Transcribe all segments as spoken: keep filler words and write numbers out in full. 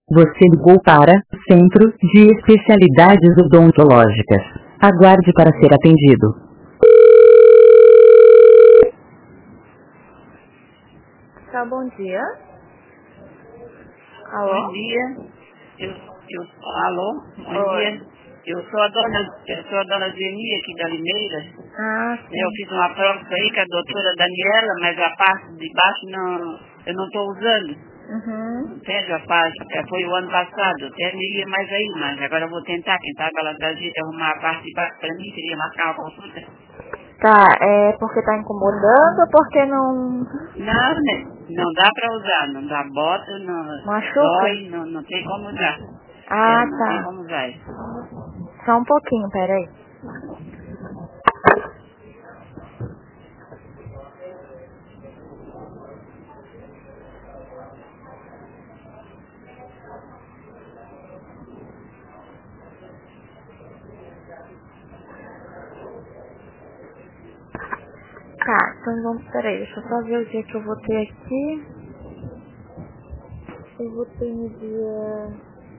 Você ligou para o Centro de Especialidades Odontológicas. Aguarde para ser atendido. Tá, bom dia. Alô? Bom dia. Eu, eu, alô? Bom Oi. dia. Eu sou a dona, eu sou a dona Zeni aqui da Limeira. Ah, Eu sim. fiz uma prova aí com a doutora Daniela, mas a parte de baixo não, eu não estou usando. Uhum. Entende? A parte, é, foi o ano passado, eu até não iria mais aí, mas agora eu vou tentar, quem sabe ela dá jeito de arrumar a parte de baixo para mim, queria marcar uma consulta. Tá, é porque tá incomodando ou porque não Não, né? Não dá para usar, não dá bota, não machuca? dói, não, não tem como usar. É, Ah, não tem tá. como usar. Só um pouquinho, peraí. Tá, então vamos, peraí, deixa eu só ver o dia que eu vou ter aqui. Eu vou ter no dia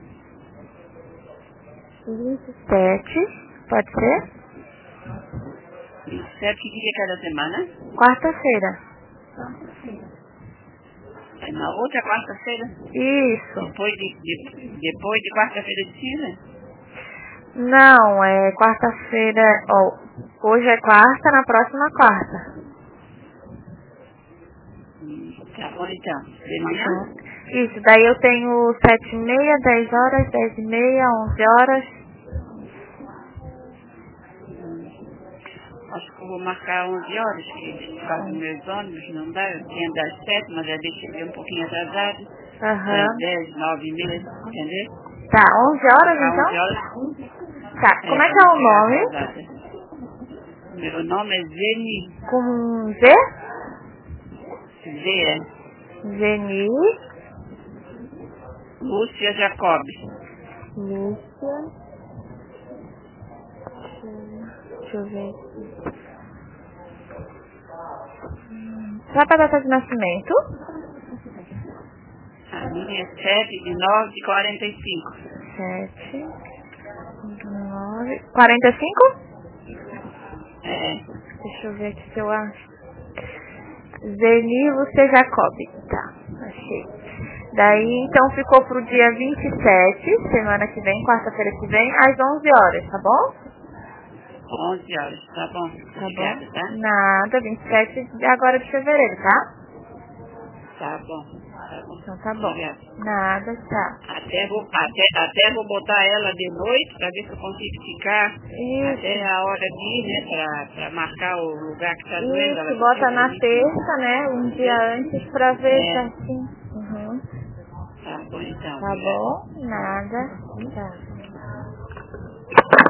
vinte e sete, pode ser? Sabe que dia que é da semana? Quarta-feira. É na outra quarta-feira? Isso. Depois de, de- depois de quarta-feira de cinza? Não, é quarta-feira, ó, hoje é quarta, na próxima quarta. Hum, Tá bom então. De manhã? Uhum. Isso, daí eu tenho sete e meia, dez horas, dez e meia, onze horas. Acho que eu vou marcar onze horas, que faz meus ônibus, não dá. Eu tinha das sete, mas já deixei um pouquinho atrasado. Aham. Das dez, nove e meia, entendeu? Tá, onze horas Marcar onze então? horas. Tá, como É, é pra que é não o chegar nome? atrasada. Meu nome é Zeni. Com Z? Z é Zeni. Lúcia Jacob. Lúcia. Deixa eu ver aqui. Só pra data de nascimento? A minha é sete de nove de quarenta e cinco. Sete, nove, quarenta e cinco? É, Deixa eu ver aqui se eu acho. Zeni Lúcia Jacob. Tá, achei. Daí, então, ficou pro dia vinte e sete, semana que vem, quarta-feira que vem, às onze horas, tá bom? onze horas, tá bom. Tá bom? Obrigada, tá? Nada, vinte e sete de agora de fevereiro, tá? Tá bom, tá bom. Então tá bom. Obrigada. Nada, tá. Até vou, até, até vou botar ela de noite para ver se eu consigo ficar até Isso, a hora de ir, né? Pra, pra marcar o lugar que tá doendo. Ela isso, disse bota pra na mim que terça, né? Um vê. dia antes pra ver É, certinho. Uhum. tá bom então, Tá obrigada. bom? Nada. Tá.